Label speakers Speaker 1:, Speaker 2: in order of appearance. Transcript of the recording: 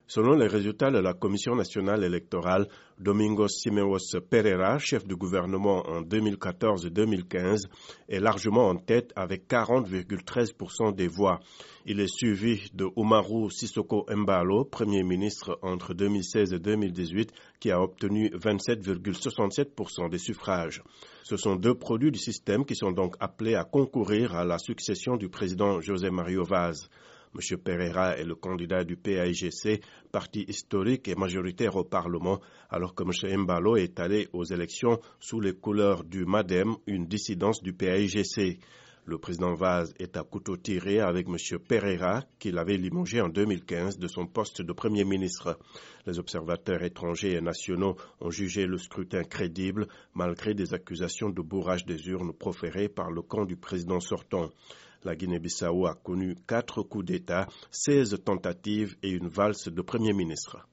Speaker 1: Selon les résultats de la Commission nationale électorale, Domingos Simeos Pereira, chef du gouvernement en 2014-2015, est largement en tête avec 40,13% des voix. Il est suivi de Umaru Sissoko Embalo, Premier ministre entre 2016 et 2018, qui a obtenu 27,67% des suffrages. Ce sont deux produits du système qui sont donc appelés à concourir à la succession du président José Mario Vaz. M. Pereira est le candidat du PAIGC, parti historique et majoritaire au Parlement, alors que M. Embalo est allé aux élections sous les couleurs du MADEM, une dissidence du PAIGC. Le président Vaz est à couteau tiré avec M. Pereira, qu'il avait limogé en 2015 de son poste de Premier ministre. Les observateurs étrangers et nationaux ont jugé le scrutin crédible, malgré des accusations de bourrage des urnes proférées par le camp du président sortant. La Guinée-Bissau a connu 4 coups d'État, 16 tentatives et une valse de Premier ministre.